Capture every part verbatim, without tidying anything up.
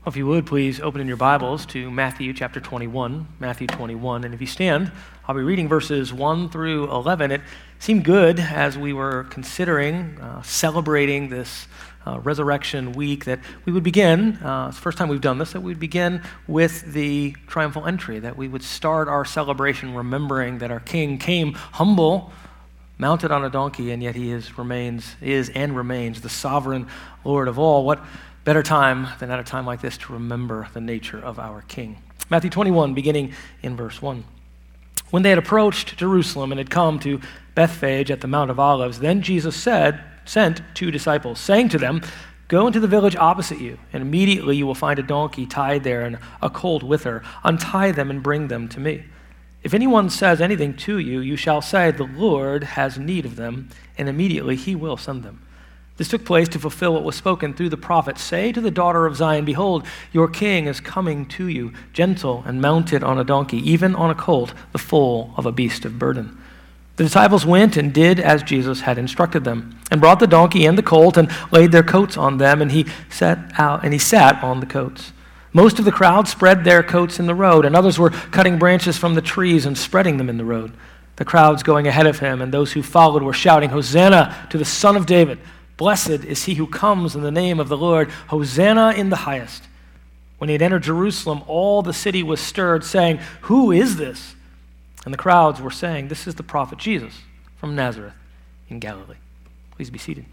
Well, if you would, please open in your Bibles to Matthew chapter twenty-one, Matthew twenty-one. And if you stand, I'll be reading verses one through eleven. It seemed good as we were considering uh, celebrating this uh, resurrection week that we would begin, uh, it's the first time we've done this, that we would begin with the triumphal entry, that we would start our celebration remembering that our King came humble, mounted on a donkey, and yet he is remains is and remains the sovereign Lord of all. What better time than at a time like this to remember the nature of our King? Matthew twenty-one, beginning in verse one. When they had approached Jerusalem and had come to Bethphage at the Mount of Olives, then Jesus said, sent two disciples, saying to them, "Go into the village opposite you, and immediately you will find a donkey tied there and a colt with her. Untie them and bring them to me. If anyone says anything to you, you shall say, 'The Lord has need of them,' and immediately he will send them." This took place to fulfill what was spoken through the prophet. "Say to the daughter of Zion, behold, your king is coming to you, gentle and mounted on a donkey, even on a colt, the foal of a beast of burden." The disciples went and did as Jesus had instructed them, and brought the donkey and the colt and laid their coats on them, and he sat out and he sat on the coats. Most of the crowd spread their coats in the road, and others were cutting branches from the trees and spreading them in the road. The crowds going ahead of him and those who followed were shouting, "Hosanna to the Son of David! Blessed is he who comes in the name of the Lord. Hosanna in the highest." When he had entered Jerusalem, all the city was stirred, saying, "Who is this?" And the crowds were saying, "This is the prophet Jesus from Nazareth in Galilee." Please be seated.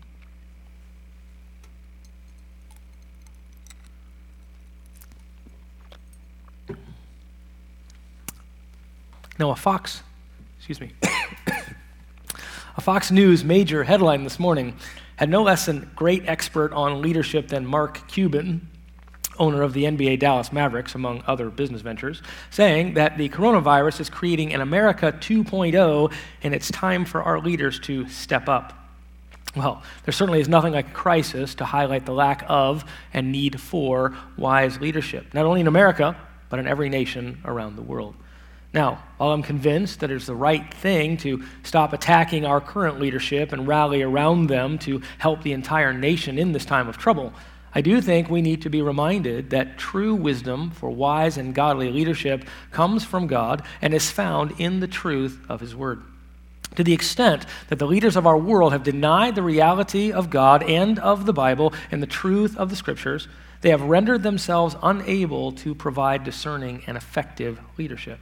Now, a Fox, excuse me, a Fox News major headline this morning had no less than great expert on leadership than Mark Cuban, owner of the N B A Dallas Mavericks, among other business ventures, saying that the coronavirus is creating an America two point oh, and it's time for our leaders to step up. Well, there certainly is nothing like a crisis to highlight the lack of and need for wise leadership, not only in America, but in every nation around the world. Now, while I'm convinced that it's the right thing to stop attacking our current leadership and rally around them to help the entire nation in this time of trouble, I do think we need to be reminded that true wisdom for wise and godly leadership comes from God and is found in the truth of His Word. To the extent that the leaders of our world have denied the reality of God and of the Bible and the truth of the Scriptures, they have rendered themselves unable to provide discerning and effective leadership.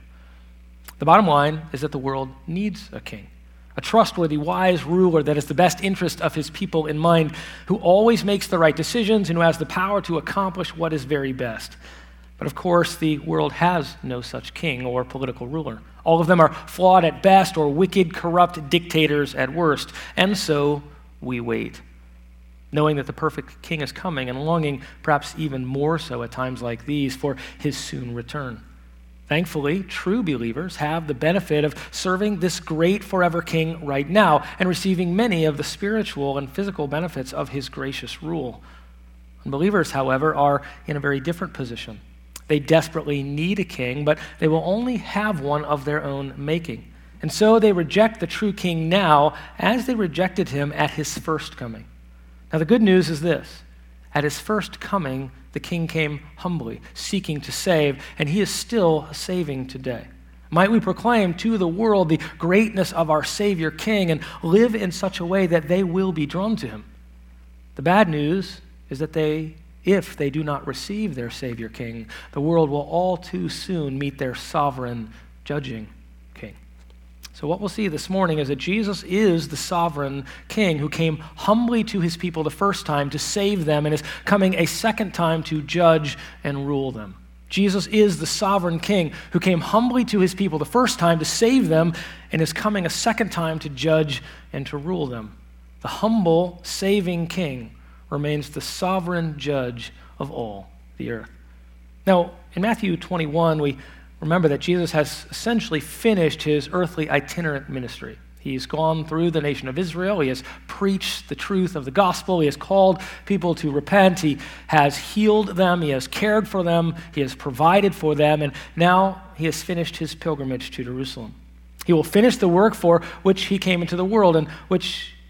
The bottom line is that the world needs a king, a trustworthy, wise ruler that has the best interest of his people in mind, who always makes the right decisions and who has the power to accomplish what is very best. But of course, the world has no such king or political ruler. All of them are flawed at best or wicked, corrupt dictators at worst. And so we wait, knowing that the perfect king is coming and longing, perhaps even more so at times like these, for his soon return. Thankfully, true believers have the benefit of serving this great forever king right now and receiving many of the spiritual and physical benefits of his gracious rule. Unbelievers, however, are in a very different position. They desperately need a king, but they will only have one of their own making. And so they reject the true king now as they rejected him at his first coming. Now, the good news is this. At his first coming, the king came humbly, seeking to save, and he is still saving today. Might we proclaim to the world the greatness of our Savior King and live in such a way that they will be drawn to him? The bad news is that they, if they do not receive their Savior King, the world will all too soon meet their sovereign, judging King. So what we'll see this morning is that Jesus is the sovereign king who came humbly to his people the first time to save them and is coming a second time to judge and rule them. Jesus is the sovereign king who came humbly to his people the first time to save them and is coming a second time to judge and to rule them. The humble, saving king remains the sovereign judge of all the earth. Now, in Matthew twenty-one, we remember that Jesus has essentially finished his earthly itinerant ministry. He's gone through the nation of Israel. He has preached the truth of the gospel. He has called people to repent. He has healed them. He has cared for them. He has provided for them. And now he has finished his pilgrimage to Jerusalem. He will finish the work for which he came into the world and which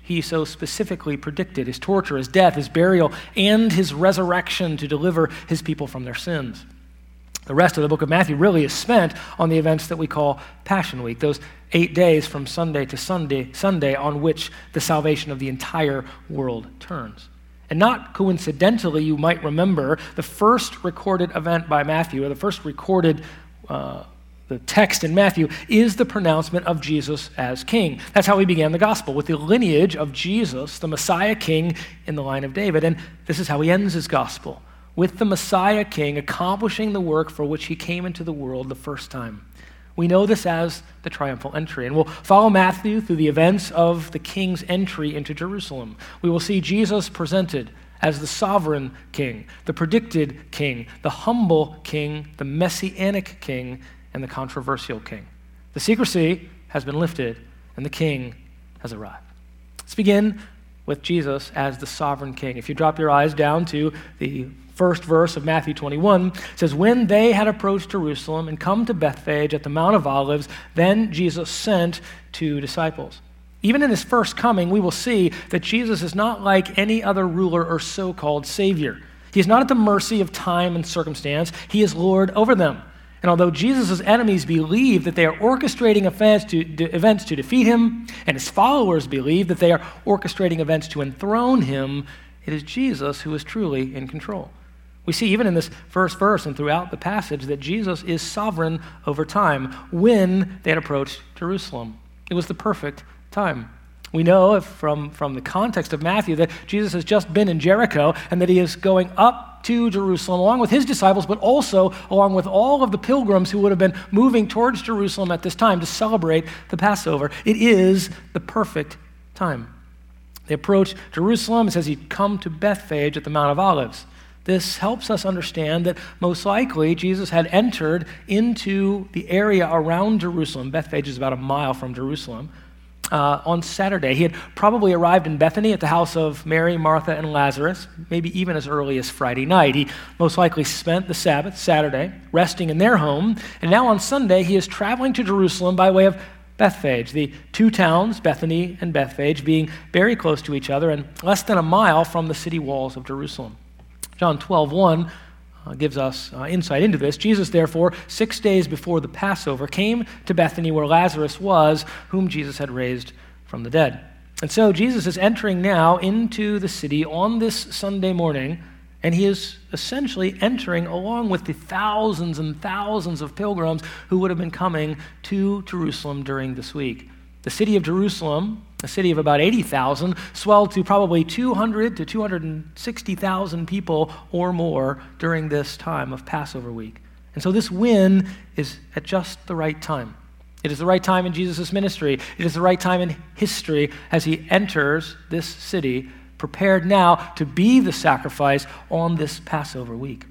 he so specifically predicted, his torture, his death, his burial, and his resurrection to deliver his people from their sins. The rest of the book of Matthew really is spent on the events that we call Passion Week, those eight days from Sunday to Sunday, Sunday on which the salvation of the entire world turns. And not coincidentally, you might remember the first recorded event by Matthew, or the first recorded uh, the text in Matthew, is the pronouncement of Jesus as king. That's how he began the gospel, with the lineage of Jesus, the Messiah king in the line of David. And this is how he ends his gospel, with the Messiah king accomplishing the work for which he came into the world the first time. We know this as the triumphal entry, and we'll follow Matthew through the events of the king's entry into Jerusalem. We will see Jesus presented as the sovereign king, the predicted king, the humble king, the messianic king, and the controversial king. The secrecy has been lifted, and the king has arrived. Let's begin with Jesus as the sovereign king. If you drop your eyes down to the first verse of Matthew twenty-one, it says, "When they had approached Jerusalem and come to Bethphage at the Mount of Olives, then Jesus sent two disciples." Even in his first coming, we will see that Jesus is not like any other ruler or so-called savior. He is not at the mercy of time and circumstance. He is Lord over them. And although Jesus' enemies believe that they are orchestrating events to, de- events to defeat him, and his followers believe that they are orchestrating events to enthrone him, it is Jesus who is truly in control. We see even in this first verse and throughout the passage that Jesus is sovereign over time when they had approached Jerusalem. It was the perfect time. We know if from, from the context of Matthew that Jesus has just been in Jericho and that he is going up to Jerusalem along with his disciples, but also along with all of the pilgrims who would have been moving towards Jerusalem at this time to celebrate the Passover. It is the perfect time. They approach Jerusalem. It says he'd come to Bethphage at the Mount of Olives. This helps us understand that most likely Jesus had entered into the area around Jerusalem. Bethphage is about a mile from Jerusalem. Uh, on Saturday. He had probably arrived in Bethany at the house of Mary, Martha, and Lazarus, maybe even as early as Friday night. He most likely spent the Sabbath, Saturday, resting in their home, and now on Sunday he is traveling to Jerusalem by way of Bethphage, the two towns, Bethany and Bethphage, being very close to each other and less than a mile from the city walls of Jerusalem. John twelve one Uh, gives us uh, insight into this. Jesus, therefore, six days before the Passover, came to Bethany where Lazarus was, whom Jesus had raised from the dead. And so Jesus is entering now into the city on this Sunday morning, and he is essentially entering along with the thousands and thousands of pilgrims who would have been coming to Jerusalem during this week. The city of Jerusalem, a city of about eighty thousand, swelled to probably two hundred to two hundred sixty thousand people or more during this time of Passover week. And so this win is at just the right time. It is the right time in Jesus' ministry. It is the right time in history as he enters this city, prepared now to be the sacrifice on this Passover week.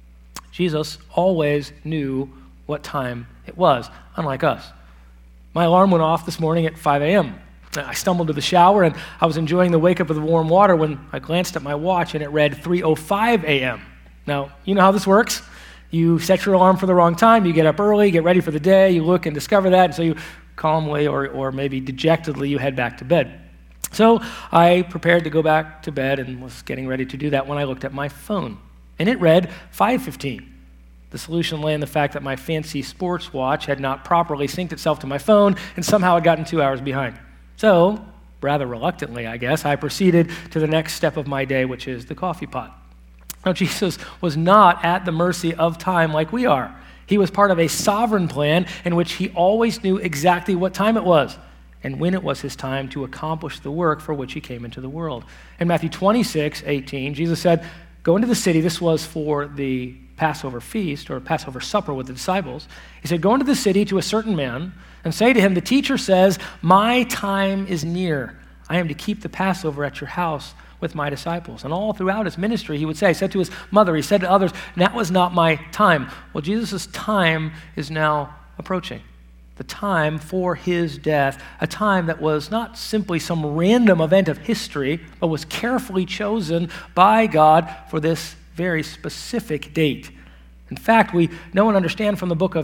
Jesus always knew what time it was, unlike us. My alarm went off this morning at five a.m. I stumbled to the shower, and I was enjoying the wake up of the warm water when I glanced at my watch, and it read three oh five a.m. Now, you know how this works. You set your alarm for the wrong time, you get up early, get ready for the day, you look and discover that, and so you calmly or, or maybe dejectedly, you head back to bed. So I prepared to go back to bed and was getting ready to do that when I looked at my phone, and it read five fifteen. The solution lay in the fact that my fancy sports watch had not properly synced itself to my phone and somehow had gotten two hours behind. So, rather reluctantly, I guess, I proceeded to the next step of my day, which is the coffee pot. Now, Jesus was not at the mercy of time like we are. He was part of a sovereign plan in which he always knew exactly what time it was and when it was his time to accomplish the work for which he came into the world. In Matthew twenty-six eighteen, Jesus said, "Go into the city." This was for the Passover feast or Passover supper with the disciples. He said, "Go into the city to a certain man and say to him, the teacher says, my time is near. I am to keep the Passover at your house with my disciples." And all throughout his ministry, he would say, he said to his mother, he said to others, "That was not my time." Well, Jesus' time is now approaching. The time for his death, a time that was not simply some random event of history, but was carefully chosen by God for this very specific date. In fact, we know and understand from the book of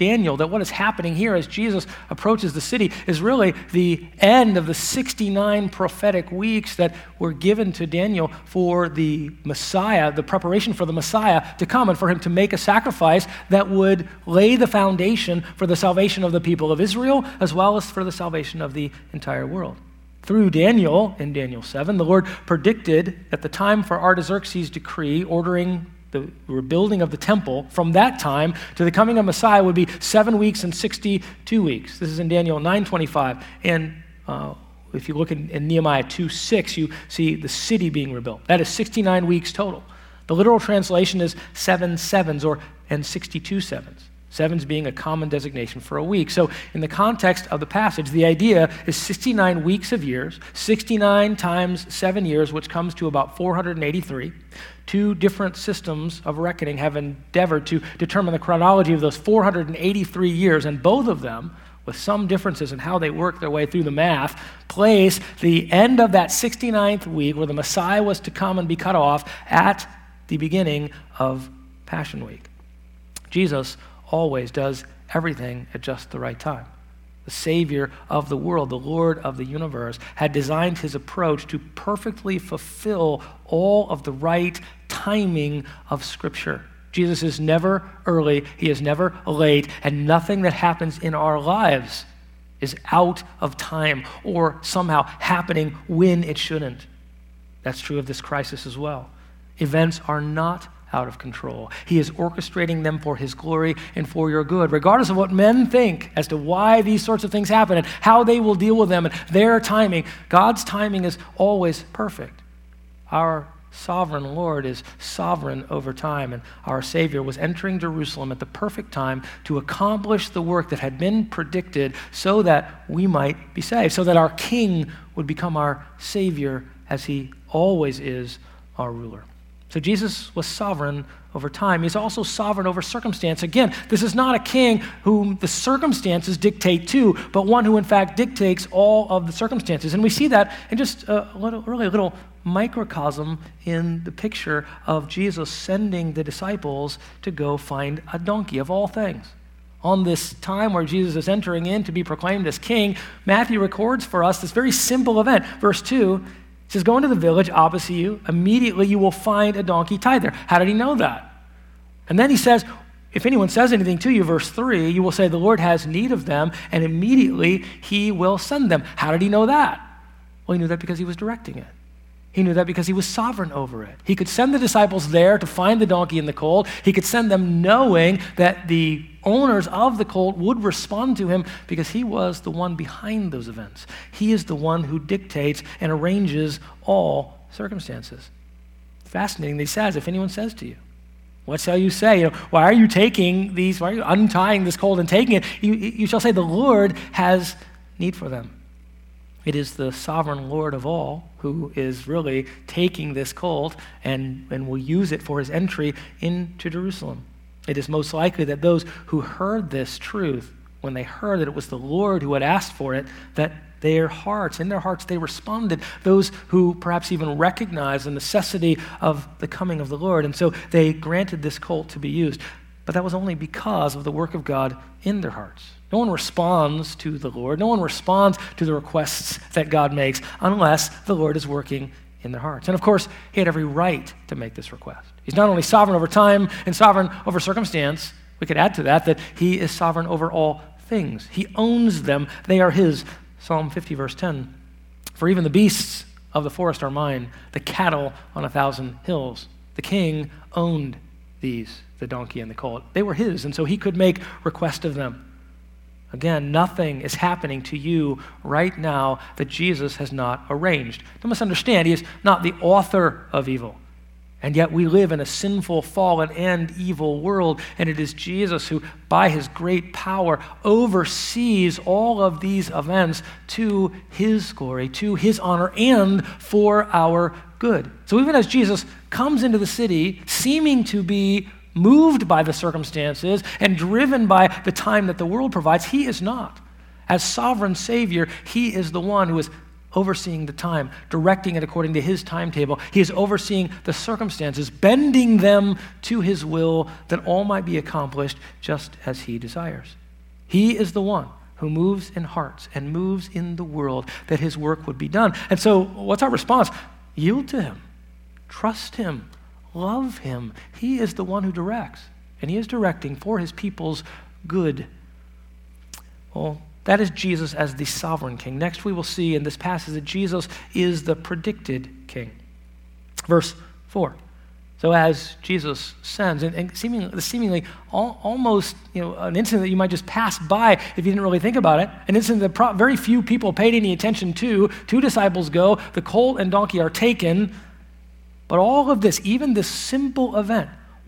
Daniel that what is happening here as Jesus approaches the city is really the end of the sixty-nine prophetic weeks that were given to Daniel for the Messiah, the preparation for the Messiah to come and for him to make a sacrifice that would lay the foundation for the salvation of the people of Israel as well as for the salvation of the entire world. Through Daniel, in Daniel seven, the Lord predicted that the time for Artaxerxes' decree ordering the rebuilding of the temple from that time to the coming of Messiah would be seven weeks and sixty-two weeks. This is in Daniel nine twenty-five. And uh, if you look in, in Nehemiah two six, you see the city being rebuilt. That is sixty-nine weeks total. The literal translation is seven sevens or and sixty-two sevens. Sevens being a common designation for a week. So in the context of the passage, the idea is sixty-nine weeks of years, sixty-nine times seven years, which comes to about four hundred eighty-three. Two different systems of reckoning have endeavored to determine the chronology of those four hundred eighty-three years, and both of them, with some differences in how they work their way through the math, place the end of that sixty-ninth week where the Messiah was to come and be cut off at the beginning of Passion Week. Jesus always does everything at just the right time. The Savior of the world, the Lord of the universe, had designed his approach to perfectly fulfill all of the right timing of Scripture. Jesus is never early, he is never late, and nothing that happens in our lives is out of time or somehow happening when it shouldn't. That's true of this crisis as well. Events are not out of control. He is orchestrating them for his glory and for your good, regardless of what men think as to why these sorts of things happen and how they will deal with them and their timing. God's timing is always perfect. Our sovereign Lord is sovereign over time, and our Savior was entering Jerusalem at the perfect time to accomplish the work that had been predicted so that we might be saved, so that our King would become our Savior as he always is our ruler. So Jesus was sovereign over time. He's also sovereign over circumstance. Again, this is not a king whom the circumstances dictate to, but one who in fact dictates all of the circumstances. And we see that in just a little, really a little microcosm in the picture of Jesus sending the disciples to go find a donkey, of all things. On this time where Jesus is entering in to be proclaimed as king, Matthew records for us this very simple event. Verse two, it says, go into the village opposite you. Immediately you will find a donkey tied there. How did he know that? And then he says, if anyone says anything to you, verse three, you will say, the Lord has need of them, and immediately he will send them. How did he know that? Well, he knew that because he was directing it. He knew that because he was sovereign over it. He could send the disciples there to find the donkey in the colt. He could send them knowing that the owners of the colt would respond to him because he was the one behind those events. He is the one who dictates and arranges all circumstances. Fascinating that he says, if anyone says to you, what shall you say? You know, why are you taking these, why are you untying this colt and taking it? You, you shall say the Lord has need for them. It is the sovereign Lord of all who is really taking this colt and, and will use it for his entry into Jerusalem. It is most likely that those who heard this truth, when they heard that it was the Lord who had asked for it, that their hearts, in their hearts, they responded. Those who perhaps even recognized the necessity of the coming of the Lord. And so they granted this colt to be used. But that was only because of the work of God in their hearts. No one responds to the Lord. No one responds to the requests that God makes unless the Lord is working in their hearts. And of course, he had every right to make this request. He's not only sovereign over time and sovereign over circumstance, we could add to that that he is sovereign over all things. He owns them. They are his. Psalm fifty, verse ten. For even the beasts of the forest are mine, the cattle on a thousand hills. The king owned these, the donkey and the colt. They were his, and so he could make request of them. Again, nothing is happening to you right now that Jesus has not arranged. Don't misunderstand, he is not the author of evil. And yet we live in a sinful, fallen, and evil world, and it is Jesus who, by his great power, oversees all of these events to his glory, to his honor, and for our good. So even as Jesus comes into the city, seeming to be moved by the circumstances and driven by the time that the world provides, he is not. As sovereign Savior, he is the one who is overseeing the time, directing it according to his timetable. He is overseeing the circumstances, bending them to his will that all might be accomplished just as he desires. He is the one who moves in hearts and moves in the world that his work would be done. And so what's our response? Yield to him. Trust him. Love him. He is the one who directs, and he is directing for his people's good. Well, that is Jesus as the sovereign king. Next, we will see in this passage that Jesus is the predicted king. Verse four. So as Jesus sends, and, and seemingly, seemingly all, almost you know, an incident that you might just pass by if you didn't really think about it, an incident that pro- very few people paid any attention to. Two disciples go, the colt and donkey are taken, but all of this, even this simple event,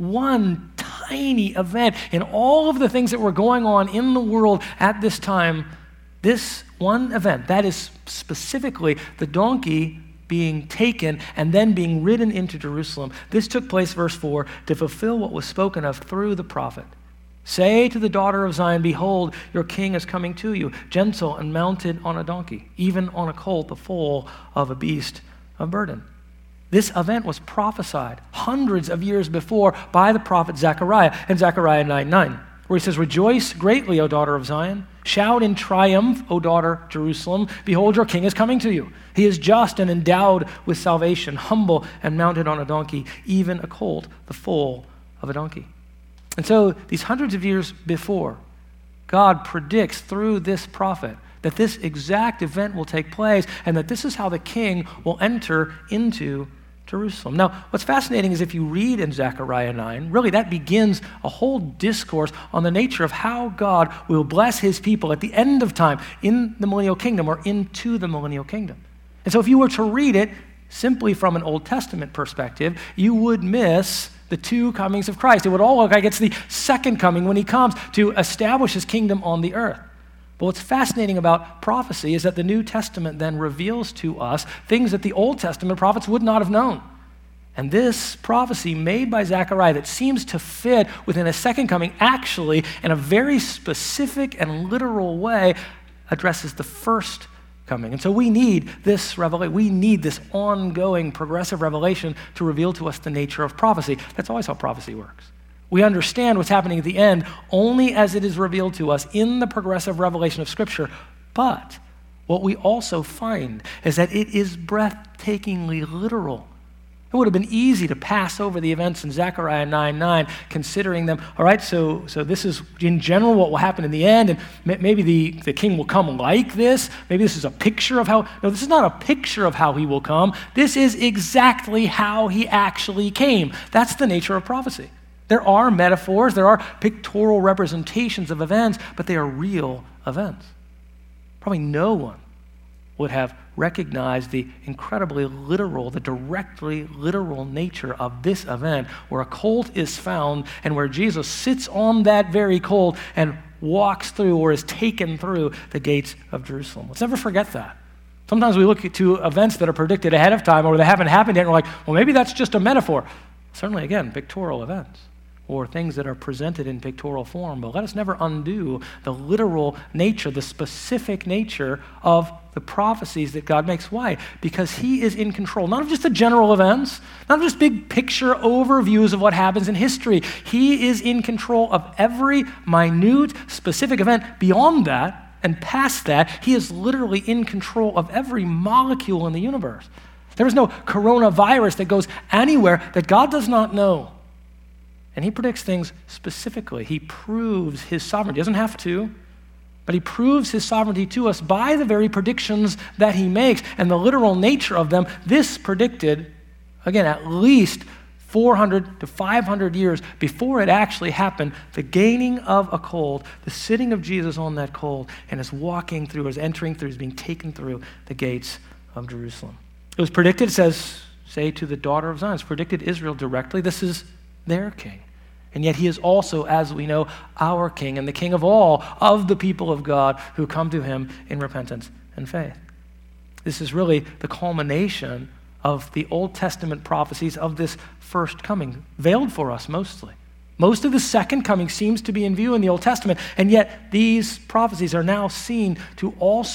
one tiny event in all of the things that were going on in the world at this time, this one event, that is specifically the donkey being taken and then being ridden into Jerusalem. This took place, verse four, to fulfill what was spoken of through the prophet. Say to the daughter of Zion, behold, your king is coming to you, gentle and mounted on a donkey, even on a colt, the foal of a beast of burden. This event was prophesied hundreds of years before by the prophet Zechariah in Zechariah nine nine, where he says, rejoice greatly, O daughter of Zion. Shout in triumph, O daughter Jerusalem. Behold, your king is coming to you. He is just and endowed with salvation, humble and mounted on a donkey, even a colt, the foal of a donkey. And so these hundreds of years before, God predicts through this prophet that this exact event will take place and that this is how the king will enter into Jerusalem. Now, what's fascinating is if you read in Zechariah nine, really that begins a whole discourse on the nature of how God will bless his people at the end of time in the millennial kingdom or into the millennial kingdom. And so if you were to read it simply from an Old Testament perspective, you would miss the two comings of Christ. It would all look like it's the second coming when he comes to establish his kingdom on the earth. But what's fascinating about prophecy is that the New Testament then reveals to us things that the Old Testament prophets would not have known. And this prophecy made by Zechariah that seems to fit within a second coming actually in a very specific and literal way addresses the first coming. And so we need this revelation. We need this ongoing progressive revelation to reveal to us the nature of prophecy. That's always how prophecy works. We understand what's happening at the end only as it is revealed to us in the progressive revelation of Scripture. But what we also find is that it is breathtakingly literal. It would have been easy to pass over the events in Zechariah nine nine, considering them, all right, so, so this is in general what will happen in the end, and maybe the, the king will come like this. Maybe this is a picture of how, no, this is not a picture of how he will come. This is exactly how he actually came. That's the nature of prophecy. There are metaphors, there are pictorial representations of events, but they are real events. Probably no one would have recognized the incredibly literal, the directly literal nature of this event where a colt is found and where Jesus sits on that very colt and walks through or is taken through the gates of Jerusalem. Let's never forget that. Sometimes we look to events that are predicted ahead of time or they haven't happened yet and we're like, well, maybe that's just a metaphor. Certainly, again, pictorial events or things that are presented in pictorial form, but let us never undo the literal nature, the specific nature of the prophecies that God makes. Why? Because he is in control, not of just the general events, not of just big picture overviews of what happens in history. He is in control of every minute, specific event. Beyond that and past that, he is literally in control of every molecule in the universe. There is no coronavirus that goes anywhere that God does not know. And he predicts things specifically. He proves his sovereignty. He doesn't have to, but he proves his sovereignty to us by the very predictions that he makes and the literal nature of them. This predicted, again, at least four hundred to five hundred years before it actually happened, the gaining of a colt, the sitting of Jesus on that colt, and his walking through, his entering through, his being taken through the gates of Jerusalem. It was predicted, it says, say to the daughter of Zion. It's predicted Israel directly. This is their king. And yet he is also, as we know, our king and the king of all of the people of God who come to him in repentance and faith. This is really the culmination of the Old Testament prophecies of this first coming, veiled for us mostly. Most of the second coming seems to be in view in the Old Testament, and yet these prophecies are now seen to also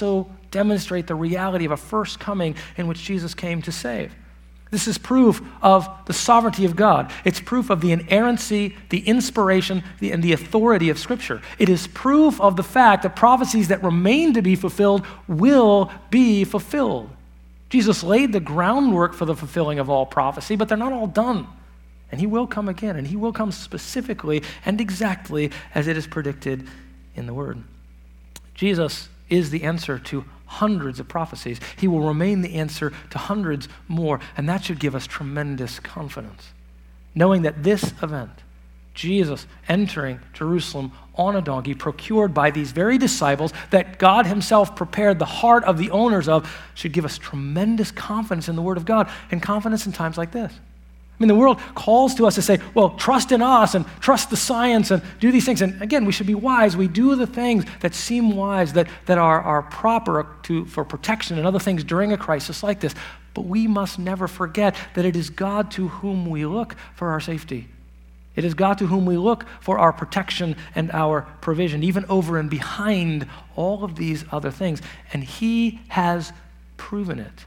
demonstrate the reality of a first coming in which Jesus came to save. This is proof of the sovereignty of God. It's proof of the inerrancy, the inspiration, the, and the authority of Scripture. It is proof of the fact that prophecies that remain to be fulfilled will be fulfilled. Jesus laid the groundwork for the fulfilling of all prophecy, but they're not all done. And he will come again, and he will come specifically and exactly as it is predicted in the Word. Jesus is the answer to hundreds of prophecies. He will remain the answer to hundreds more, and that should give us tremendous confidence. Knowing that this event, Jesus entering Jerusalem on a donkey, procured by these very disciples that God himself prepared the heart of the owners of, should give us tremendous confidence in the Word of God and confidence in times like this. I mean, the world calls to us to say, well, trust in us and trust the science and do these things. And again, we should be wise. We do the things that seem wise, that, that are, are proper to, for protection and other things during a crisis like this. But we must never forget that it is God to whom we look for our safety. It is God to whom we look for our protection and our provision, even over and behind all of these other things. And he has proven it.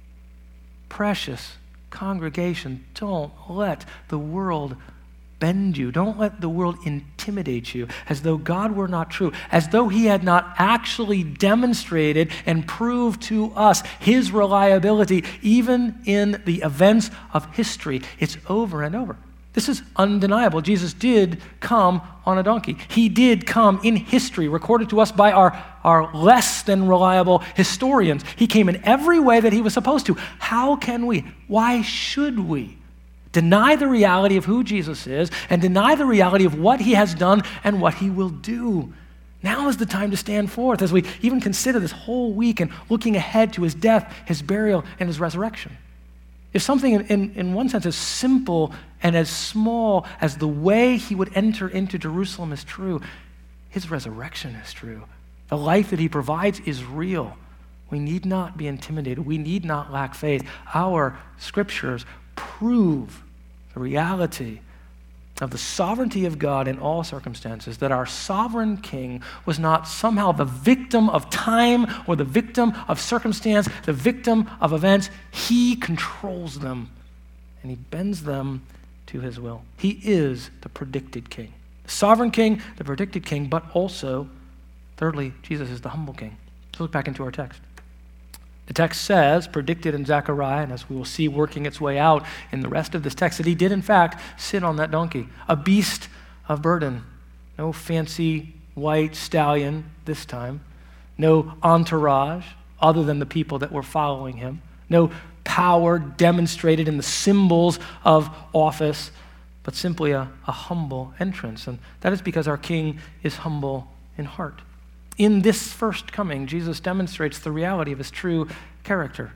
Precious congregation, don't let the world bend you. Don't let the world intimidate you as though God were not true, as though he had not actually demonstrated and proved to us his reliability, even in the events of history. It's over and over. This is undeniable. Jesus did come on a donkey. He did come in history, recorded to us by our, our less than reliable historians. He came in every way that he was supposed to. How can we, why should we deny the reality of who Jesus is and deny the reality of what he has done and what he will do? Now is the time to stand forth as we even consider this whole week and looking ahead to his death, his burial, and his resurrection. If something in, in, in one sense as simple and as small as the way he would enter into Jerusalem is true, his resurrection is true. The life that he provides is real. We need not be intimidated. We need not lack faith. Our scriptures prove the reality of the sovereignty of God in all circumstances, that our sovereign king was not somehow the victim of time or the victim of circumstance, the victim of events. He controls them and he bends them to his will. He is the predicted king. The sovereign king, the predicted king, but also, thirdly, Jesus is the humble king. Let's look back into our text. The text says, predicted in Zechariah, and as we will see working its way out in the rest of this text, that he did in fact sit on that donkey, a beast of burden. No fancy white stallion this time. No entourage other than the people that were following him. No power demonstrated in the symbols of office, but simply a, a humble entrance. And that is because our king is humble in heart. In this first coming, Jesus demonstrates the reality of his true character.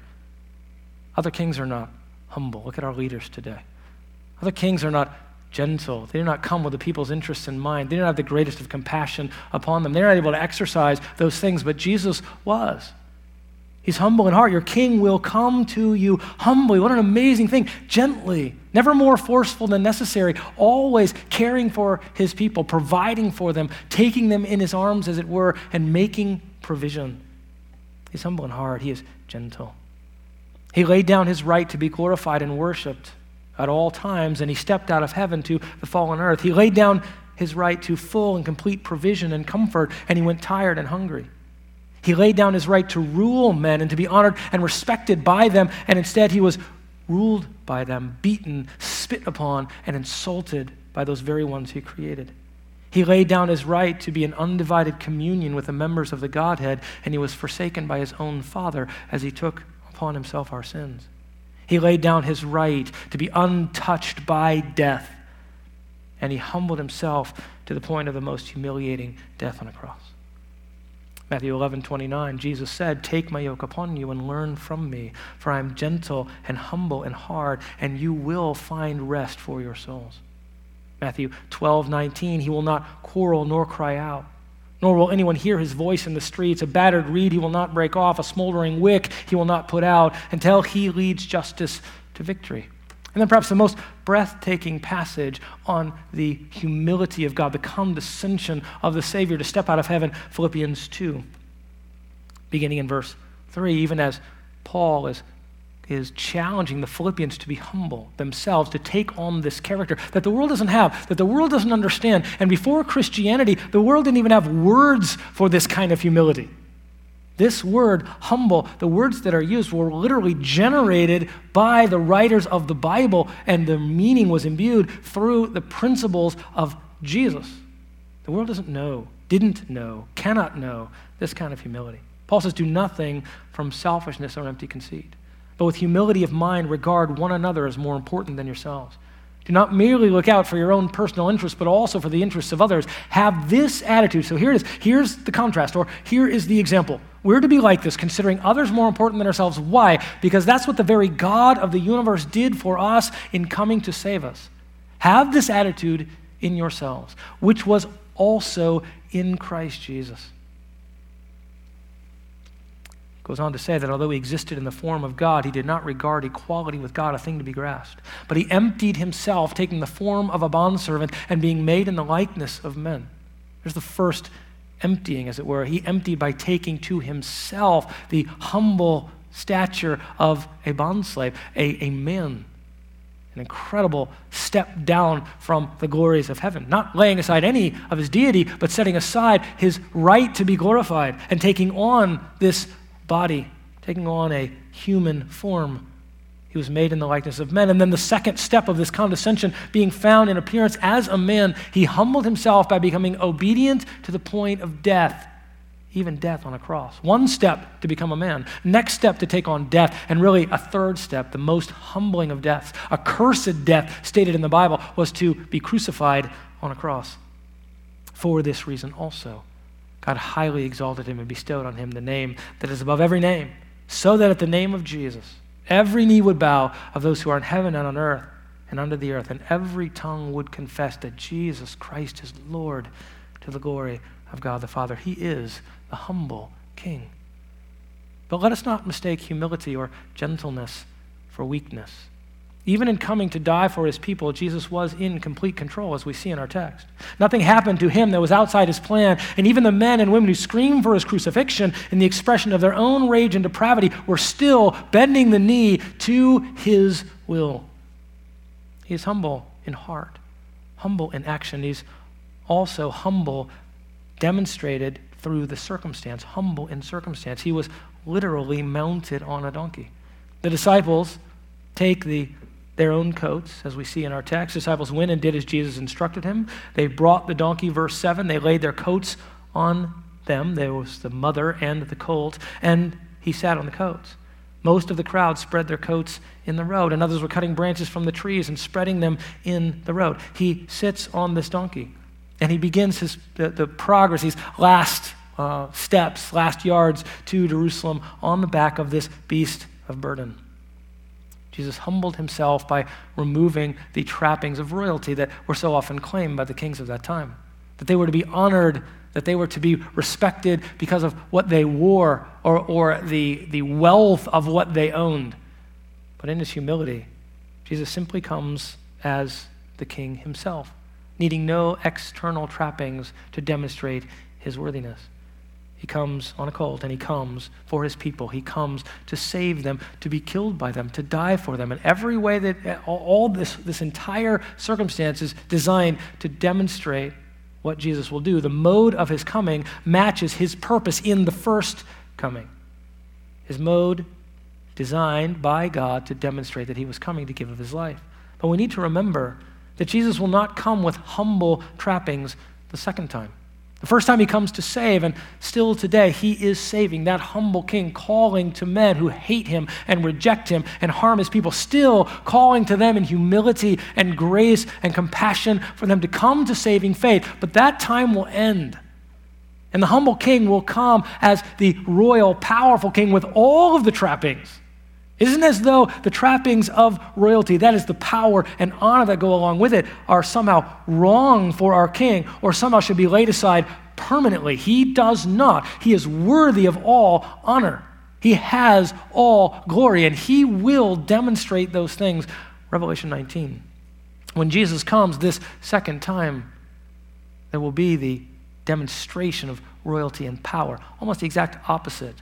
Other kings are not humble. Look at our leaders today. Other kings are not gentle. They do not come with the people's interests in mind. They do not have the greatest of compassion upon them. They're not able to exercise those things, but Jesus was. He's humble in heart. Your king will come to you humbly. What an amazing thing. Gently, never more forceful than necessary, always caring for his people, providing for them, taking them in his arms, as it were, and making provision. He's humble in heart. He is gentle. He laid down his right to be glorified and worshiped at all times, and he stepped out of heaven to the fallen earth. He laid down his right to full and complete provision and comfort, and he went tired and hungry. He laid down his right to rule men and to be honored and respected by them, and instead he was ruled by them, beaten, spit upon, and insulted by those very ones he created. He laid down his right to be in undivided communion with the members of the Godhead, and he was forsaken by his own Father as he took upon himself our sins. He laid down his right to be untouched by death, and he humbled himself to the point of the most humiliating death on a cross. Matthew eleven twenty-nine, Jesus said, "Take my yoke upon you and learn from me, for I am gentle and humble in heart, and you will find rest for your souls." Matthew twelve nineteen, he will not quarrel nor cry out, nor will anyone hear his voice in the streets. A battered reed he will not break off, a smoldering wick he will not put out, until he leads justice to victory. And then perhaps the most breathtaking passage on the humility of God, the condescension of the Savior to step out of heaven, Philippians two. beginning in verse three, even as Paul is, is challenging the Philippians to be humble themselves, to take on this character that the world doesn't have, that the world doesn't understand. And before Christianity, the world didn't even have words for this kind of humility. This word, humble, the words that are used were literally generated by the writers of the Bible, and the meaning was imbued through the principles of Jesus. The world doesn't know, didn't know, cannot know this kind of humility. Paul says, do nothing from selfishness or empty conceit, but with humility of mind regard one another as more important than yourselves. Do not merely look out for your own personal interests, but also for the interests of others. Have this attitude. So here it is. Here's the contrast, or here is the example. We're to be like this, considering others more important than ourselves. Why? Because that's what the very God of the universe did for us in coming to save us. Have this attitude in yourselves, which was also in Christ Jesus. Goes on to say that although he existed in the form of God, he did not regard equality with God a thing to be grasped. But he emptied himself, taking the form of a bondservant and being made in the likeness of men. There's the first emptying, as it were. He emptied by taking to himself the humble stature of a bondslave, a, a man. An incredible step down from the glories of heaven. Not laying aside any of his deity, but setting aside his right to be glorified and taking on this body, taking on a human form. He was made in the likeness of men. And then the second step of this condescension, being found in appearance as a man, he humbled himself by becoming obedient to the point of death, even death on a cross. One step to become a man. Next step to take on death. And really a third step, the most humbling of deaths, a cursed death stated in the Bible, was to be crucified on a cross. For this reason also, God highly exalted him and bestowed on him the name that is above every name, so that at the name of Jesus, every knee would bow of those who are in heaven and on earth and under the earth, and every tongue would confess that Jesus Christ is Lord, to the glory of God the Father. He is the humble King. But let us not mistake humility or gentleness for weakness. Even in coming to die for his people, Jesus was in complete control, as we see in our text. Nothing happened to him that was outside his plan, and even the men and women who screamed for his crucifixion in the expression of their own rage and depravity were still bending the knee to his will. He is humble in heart, humble in action. He's also humble, demonstrated through the circumstance, humble in circumstance. He was literally mounted on a donkey. The disciples take the their own coats, as we see in our text. Disciples went and did as Jesus instructed him. They brought the donkey, verse seven. They laid their coats on them. There was the mother and the colt, and he sat on the coats. Most of the crowd spread their coats in the road, and others were cutting branches from the trees and spreading them in the road. He sits on this donkey, and he begins his the, the progress, these last uh, steps, last yards to Jerusalem on the back of this beast of burden. Jesus humbled himself by removing the trappings of royalty that were so often claimed by the kings of that time. That they were to be honored, that they were to be respected because of what they wore or, or the, the wealth of what they owned. But in his humility, Jesus simply comes as the king himself, needing no external trappings to demonstrate his worthiness. He comes on a colt, and he comes for his people. He comes to save them, to be killed by them, to die for them. In every way that all this, this entire circumstance is designed to demonstrate what Jesus will do. The mode of his coming matches his purpose in the first coming. His mode designed by God to demonstrate that he was coming to give of his life. But we need to remember that Jesus will not come with humble trappings the second time. The first time he comes to save, and still today, he is saving that humble king, calling to men who hate him and reject him and harm his people, still calling to them in humility and grace and compassion for them to come to saving faith. But that time will end. And the humble king will come as the royal, powerful king with all of the trappings. It isn't as though the trappings of royalty, that is the power and honor that go along with it, are somehow wrong for our king or somehow should be laid aside permanently. He does not. He is worthy of all honor. He has all glory, and he will demonstrate those things. Revelation nineteen. When Jesus comes this second time, there will be the demonstration of royalty and power, almost the exact opposite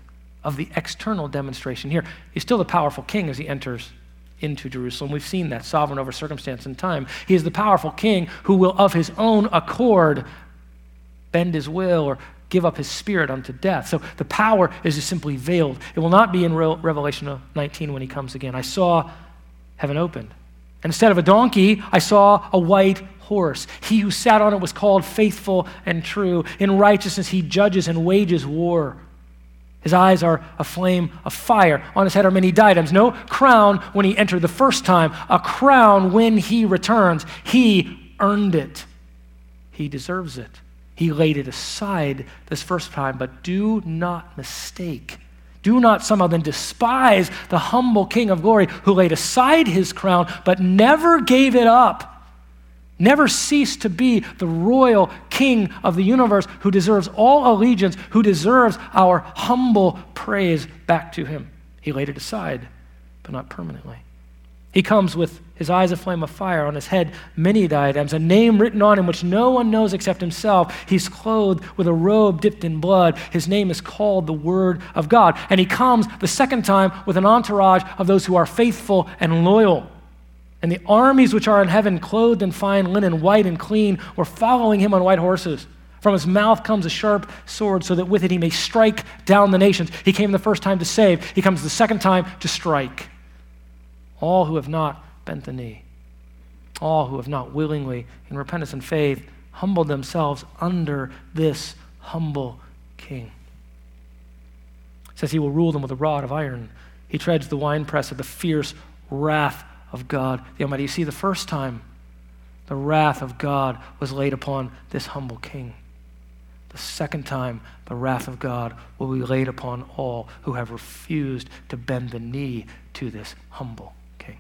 of the external demonstration here. He's still the powerful king as he enters into Jerusalem. We've seen that, sovereign over circumstance and time. He is the powerful king who will of his own accord bend his will or give up his spirit unto death. So the power is just simply veiled. It will not be in Revelation nineteen when he comes again. I saw heaven opened. And instead of a donkey, I saw a white horse. He who sat on it was called Faithful and True. In righteousness he judges and wages war. His eyes are a flame of fire. On his head are many diadems. No crown when he entered the first time. A crown when he returns. He earned it. He deserves it. He laid it aside this first time, but do not mistake. Do not somehow then despise the humble King of glory who laid aside his crown, but never gave it up. Never ceased to be the royal King of the universe who deserves all allegiance, who deserves our humble praise back to him. He laid it aside, but not permanently. He comes with his eyes a flame of fire, on his head many diadems, a name written on him which no one knows except himself. He's clothed with a robe dipped in blood. His name is called the Word of God. And he comes the second time with an entourage of those who are faithful and loyal. And the armies which are in heaven, clothed in fine linen, white and clean, were following him on white horses. From his mouth comes a sharp sword, so that with it he may strike down the nations. He came the first time to save. He comes the second time to strike. All who have not bent the knee, all who have not willingly, in repentance and faith, humbled themselves under this humble King. It says he will rule them with a rod of iron. He treads the winepress of the fierce wrath of God the Almighty. You see, the first time the wrath of God was laid upon this humble King. The second time the wrath of God will be laid upon all who have refused to bend the knee to this humble King.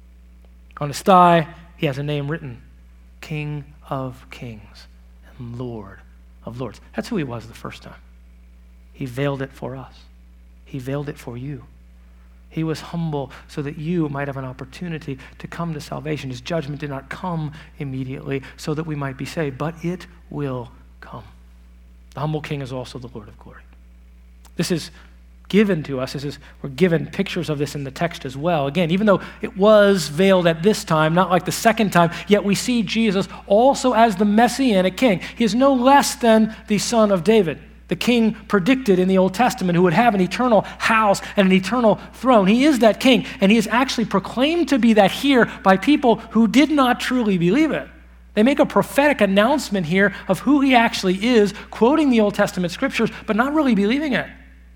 On his thigh, he has a name written, King of Kings and Lord of Lords. That's who he was the first time. He veiled it for us. He veiled it for you. He was humble so that you might have an opportunity to come to salvation. His judgment did not come immediately so that we might be saved, but it will come. The humble King is also the Lord of glory. This is given to us. This is, we're given pictures of this in the text as well. Again, even though it was veiled at this time, not like the second time, yet we see Jesus also as the Messianic King. He is no less than the Son of David, the king predicted in the Old Testament who would have an eternal house and an eternal throne. He is that king, and he is actually proclaimed to be that here by people who did not truly believe it. They make a prophetic announcement here of who he actually is, quoting the Old Testament scriptures, but not really believing it.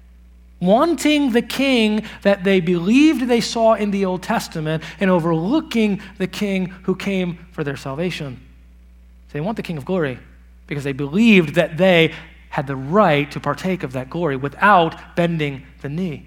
Wanting the king that they believed they saw in the Old Testament and overlooking the king who came for their salvation. So they want the King of glory because they believed that they had the right to partake of that glory without bending the knee.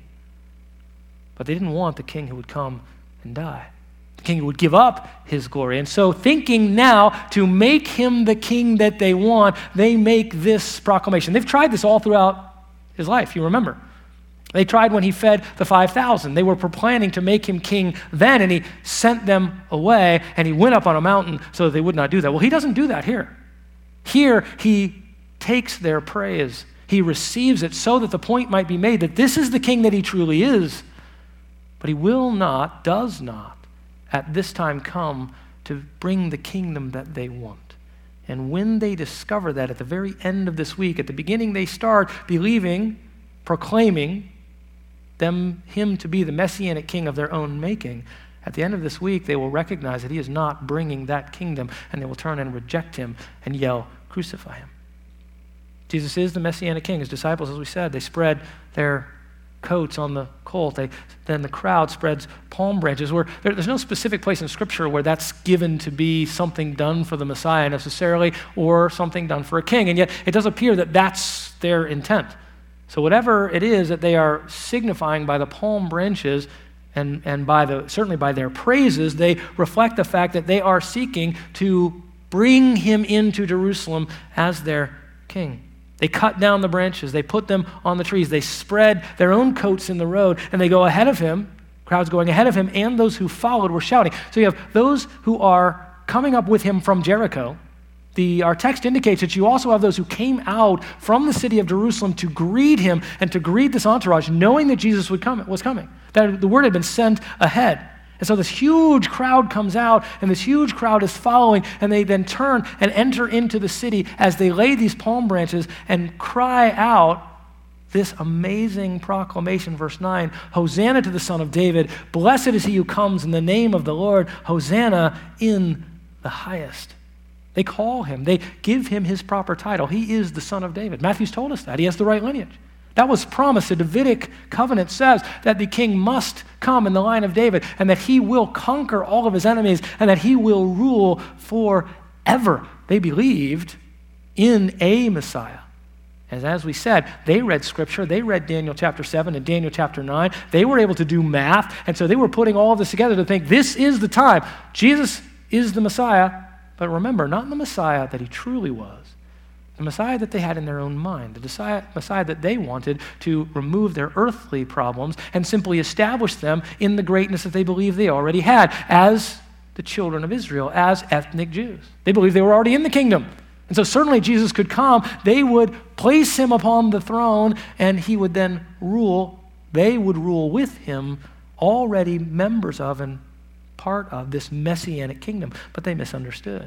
But they didn't want the king who would come and die, the king who would give up his glory. And so thinking now to make him the king that they want, they make this proclamation. They've tried this all throughout his life, you remember. They tried when he fed the five thousand. They were planning to make him king then, and he sent them away, and he went up on a mountain so that they would not do that. Well, he doesn't do that here. Here, he takes their praise. He receives it so that the point might be made that this is the king that he truly is. But he will not, does not, at this time come to bring the kingdom that they want. And when they discover that at the very end of this week, at the beginning they start believing, proclaiming them, him to be the Messianic king of their own making, at the end of this week they will recognize that he is not bringing that kingdom, and they will turn and reject him and yell, "Crucify him." Jesus is the Messianic king. His disciples, as we said, they spread their coats on the colt. They, then the crowd spreads palm branches. Where there, there's no specific place in Scripture where that's given to be something done for the Messiah necessarily, or something done for a king. And yet it does appear that that's their intent. So whatever it is that they are signifying by the palm branches and, and by the certainly by their praises, they reflect the fact that they are seeking to bring him into Jerusalem as their king. They cut down the branches. They put them on the trees. They spread their own coats in the road, and they go ahead of him, crowds going ahead of him, and those who followed were shouting. So you have those who are coming up with him from Jericho, The, our text indicates that you also have those who came out from the city of Jerusalem to greet him and to greet this entourage, knowing that Jesus would come, was coming, that the word had been sent ahead. And so this huge crowd comes out, and this huge crowd is following, and they then turn and enter into the city as they lay these palm branches and cry out this amazing proclamation, verse nine, Hosanna to the Son of David, blessed is he who comes in the name of the Lord, Hosanna in the highest. They call him, they give him his proper title. He is the Son of David. Matthew's told us that. He has the right lineage. That was promised. The Davidic covenant says that the king must come in the line of David and that he will conquer all of his enemies and that he will rule forever. They believed in a Messiah. And as we said, they read Scripture. They read Daniel chapter seven and Daniel chapter nine. They were able to do math, and so they were putting all of this together to think this is the time. Jesus is the Messiah. But remember, not the Messiah that he truly was, the Messiah that they had in their own mind, the Messiah, Messiah that they wanted to remove their earthly problems and simply establish them in the greatness that they believed they already had as the children of Israel, as ethnic Jews. They believed they were already in the kingdom. And so certainly Jesus could come, they would place him upon the throne, and he would then rule, they would rule with him, already members of and part of this messianic kingdom, but they misunderstood.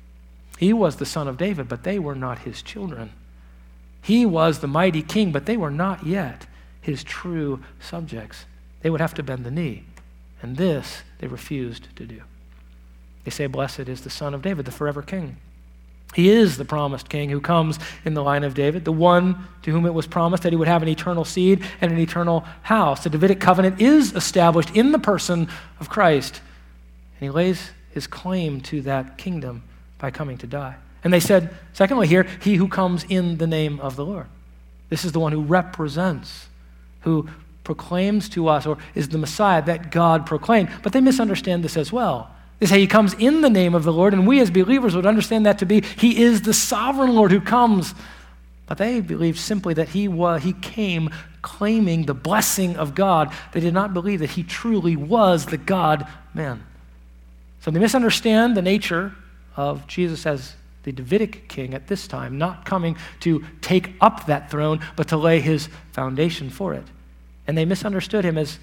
He was the Son of David, but they were not his children. He was the mighty king, but they were not yet his true subjects. They would have to bend the knee, and this they refused to do. They say, blessed is the Son of David, the forever king. He is the promised king who comes in the line of David, the one to whom it was promised that he would have an eternal seed and an eternal house. The Davidic covenant is established in the person of Christ. And he lays his claim to that kingdom by coming to die. And they said, secondly here, he who comes in the name of the Lord. This is the one who represents, who proclaims to us, or is the Messiah that God proclaimed. But they misunderstand this as well. They say he comes in the name of the Lord, and we as believers would understand that to be he is the sovereign Lord who comes. But they believed simply that he was, he came claiming the blessing of God. They did not believe that he truly was the God-man. So they misunderstand the nature of Jesus as the Davidic king at this time, not coming to take up that throne, but to lay his foundation for it. And they misunderstood him as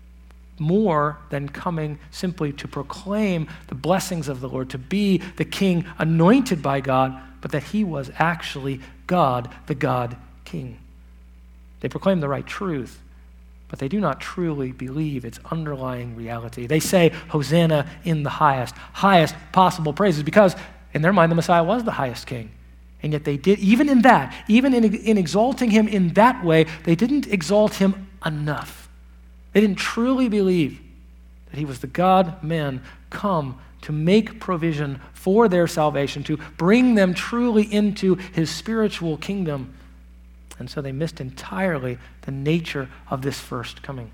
more than coming simply to proclaim the blessings of the Lord, to be the king anointed by God, but that he was actually God, the God-king. They proclaim the right truth, but they do not truly believe its underlying reality. They say, Hosanna in the highest, highest possible praises, because in their mind the Messiah was the highest king. And yet they did, even in that, even in, in exalting him in that way, they didn't exalt him enough. They didn't truly believe that he was the God-man come to make provision for their salvation, to bring them truly into his spiritual kingdom. And so they missed entirely the nature of this first coming.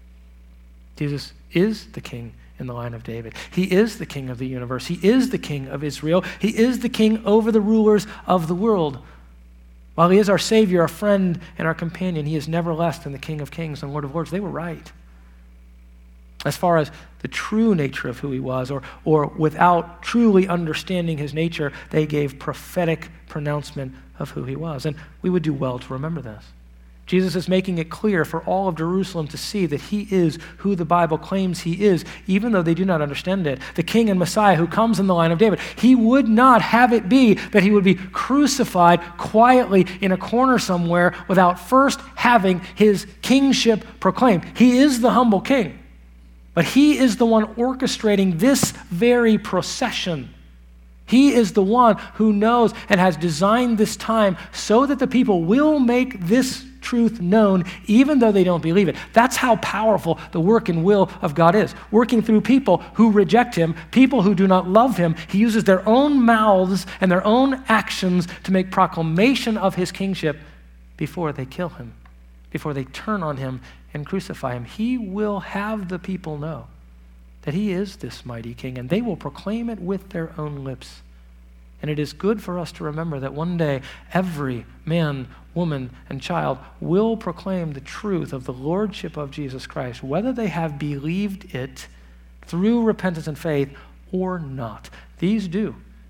Jesus is the king in the line of David. He is the king of the universe. He is the king of Israel. He is the king over the rulers of the world. While he is our Savior, our friend, and our companion, he is never less than the King of Kings and Lord of Lords. They were right. As far as the true nature of who he was, or, or without truly understanding his nature, they gave prophetic pronouncement of who he was. And we would do well to remember this. Jesus is making it clear for all of Jerusalem to see that he is who the Bible claims he is, even though they do not understand it. The King and Messiah who comes in the line of David. He would not have it be that he would be crucified quietly in a corner somewhere without first having his kingship proclaimed. He is the humble king. But he is the one orchestrating this very procession. He is the one who knows and has designed this time so that the people will make this truth known even though they don't believe it. That's how powerful the work and will of God is. Working through people who reject him, people who do not love him. He uses their own mouths and their own actions to make proclamation of his kingship before they kill him, before they turn on him and crucify him. He will have the people know that he is this mighty king, and they will proclaim it with their own lips. And it is good for us to remember that one day every man, woman, and child will proclaim the truth of the lordship of Jesus Christ, whether they have believed it through repentance and faith or not. These do.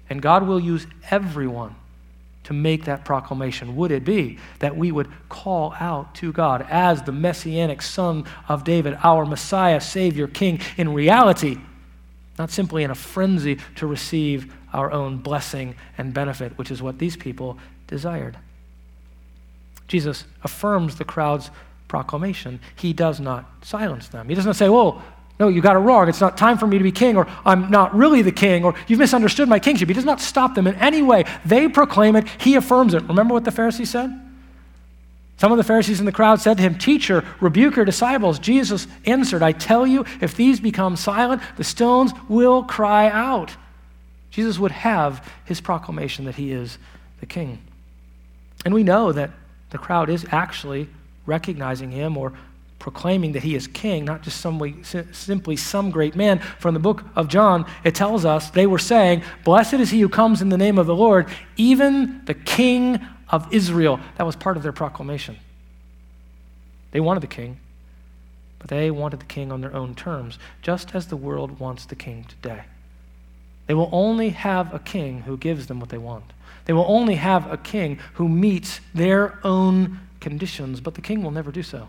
And God will use everyone to make that proclamation. Would it be that we would call out to God as the Messianic Son of David, our Messiah, Savior, King, in reality, not simply in a frenzy to receive our own blessing and benefit, which is what these people desired. Jesus affirms the crowd's proclamation. He does not silence them. He doesn't say, whoa, no, you got it wrong. It's not time for me to be king, or I'm not really the king, or you've misunderstood my kingship. He does not stop them in any way. They proclaim it. He affirms it. Remember what the Pharisees said? Some of the Pharisees in the crowd said to him, "Teacher, rebuke your disciples." Jesus answered, "I tell you, if these become silent, the stones will cry out." Jesus would have his proclamation that he is the king. And we know that the crowd is actually recognizing him or proclaiming that he is king, not just some way, simply some great man. From the book of John, it tells us they were saying, "Blessed is he who comes in the name of the Lord, even the King of Israel." That was part of their proclamation. They wanted the king, but they wanted the king on their own terms, just as the world wants the king today. They will only have a king who gives them what they want. They will only have a king who meets their own conditions, but the king will never do so.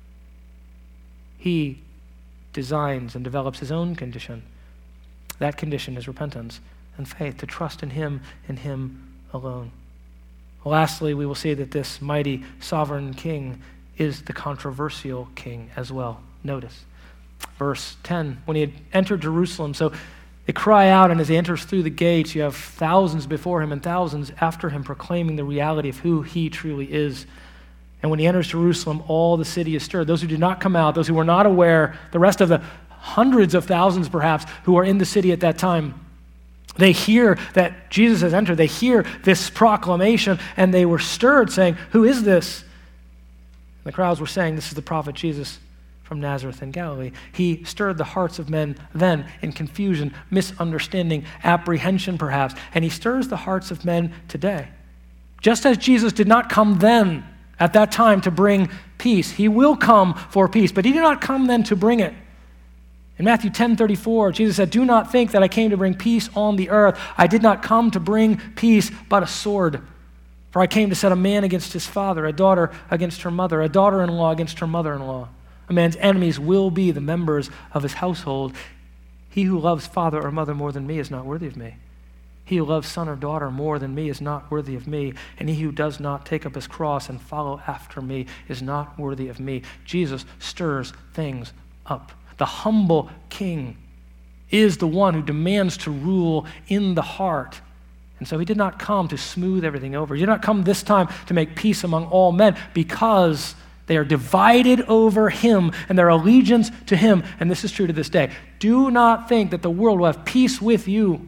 He designs and develops his own condition. That condition is repentance and faith, to trust in him and him alone. Lastly, we will see that this mighty sovereign king is the controversial king as well. Notice verse ten, when he had entered Jerusalem, so they cry out, and as he enters through the gates, you have thousands before him and thousands after him proclaiming the reality of who he truly is. And when he enters Jerusalem, all the city is stirred. Those who did not come out, those who were not aware, the rest of the hundreds of thousands perhaps who are in the city at that time, they hear that Jesus has entered. They hear this proclamation, and they were stirred, saying, "Who is this?" And the crowds were saying, "This is the prophet Jesus from Nazareth in Galilee." He stirred the hearts of men then in confusion, misunderstanding, apprehension perhaps, and he stirs the hearts of men today. Just as Jesus did not come then, at that time, to bring peace, he will come for peace, but he did not come then to bring it. In Matthew ten thirty-four, Jesus said, "Do not think that I came to bring peace on the earth. I did not come to bring peace, but a sword. For I came to set a man against his father, a daughter against her mother, a daughter-in-law against her mother-in-law. A man's enemies will be the members of his household. He who loves father or mother more than me is not worthy of me. He who loves son or daughter more than me is not worthy of me. And he who does not take up his cross and follow after me is not worthy of me." Jesus stirs things up. The humble king is the one who demands to rule in the heart. And so he did not come to smooth everything over. He did not come this time to make peace among all men, because they are divided over him and their allegiance to him. And this is true to this day. Do not think that the world will have peace with you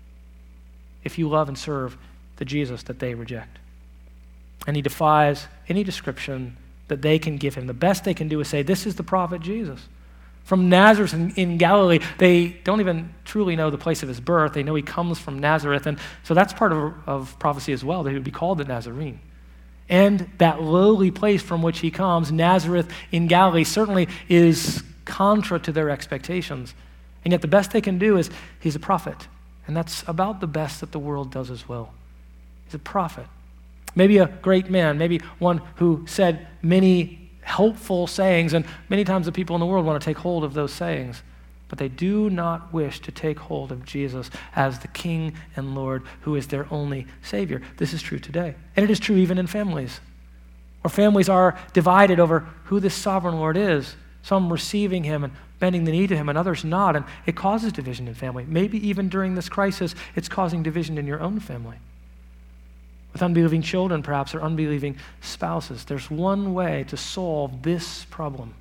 if you love and serve the Jesus that they reject. And he defies any description that they can give him. The best they can do is say, "This is the prophet Jesus from Nazareth in, in Galilee." They don't even truly know the place of his birth. They know he comes from Nazareth. And so that's part of, of prophecy as well, that he would be called the Nazarene. And that lowly place from which he comes, Nazareth in Galilee, certainly is contra to their expectations. And yet the best they can do is, he's a prophet. And that's about the best that the world does as well. He's a prophet. Maybe a great man, maybe one who said many helpful sayings, and many times the people in the world want to take hold of those sayings, but they do not wish to take hold of Jesus as the King and Lord who is their only Savior. This is true today. And it is true even in families, where families are divided over who this sovereign Lord is, some receiving him and bending the knee to him, and others not, and it causes division in family. Maybe even during this crisis, it's causing division in your own family. With unbelieving children, perhaps, or unbelieving spouses. There's one way to solve this problem,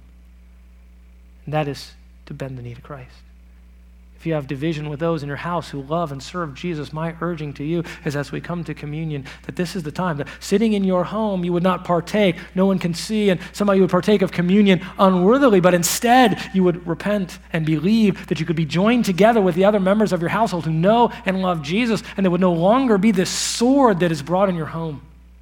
and that is to bend the knee to Christ. If you have division with those in your house who love and serve Jesus, my urging to you is, as we come to communion, that this is the time that sitting in your home, you would not partake, no one can see, and somehow you would partake of communion unworthily, but instead you would repent and believe that you could be joined together with the other members of your household who know and love Jesus, and there would no longer be this sword that is brought in your home,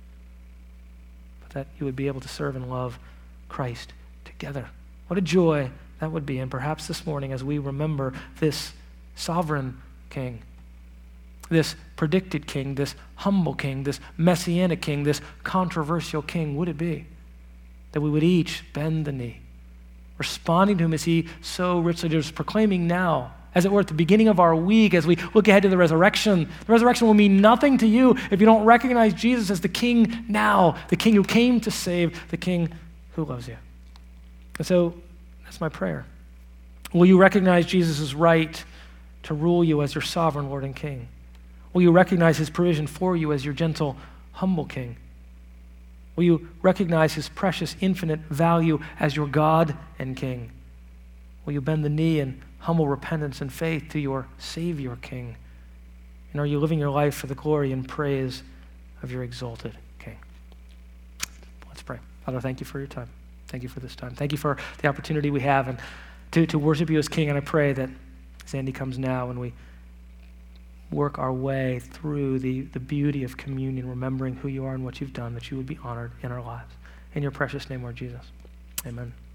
but that you would be able to serve and love Christ together. What a joy that would be. And perhaps this morning, as we remember this sovereign King, this predicted king, this humble king, this messianic king, this controversial king would it be that we would each bend the knee, responding to him as he so richly does, proclaiming now, as it were, at the beginning of our week, as we look ahead to the resurrection. The resurrection will mean nothing to you if you don't recognize Jesus as the king now, the king who came to save, the king who loves you. And so that's my prayer. Will you recognize Jesus' right to rule you as your sovereign Lord and King? Will you recognize his provision for you as your gentle, humble King? Will you recognize his precious, infinite value as your God and King? Will you bend the knee in humble repentance and faith to your Savior King? And are you living your life for the glory and praise of your exalted King? Let's pray. Father, thank you for your time. Thank you for this time. Thank you for the opportunity we have and to, to worship you as King. And I pray that as Andy comes now and we work our way through the, the beauty of communion, remembering who you are and what you've done, that you would be honored in our lives. In your precious name, Lord Jesus. Amen.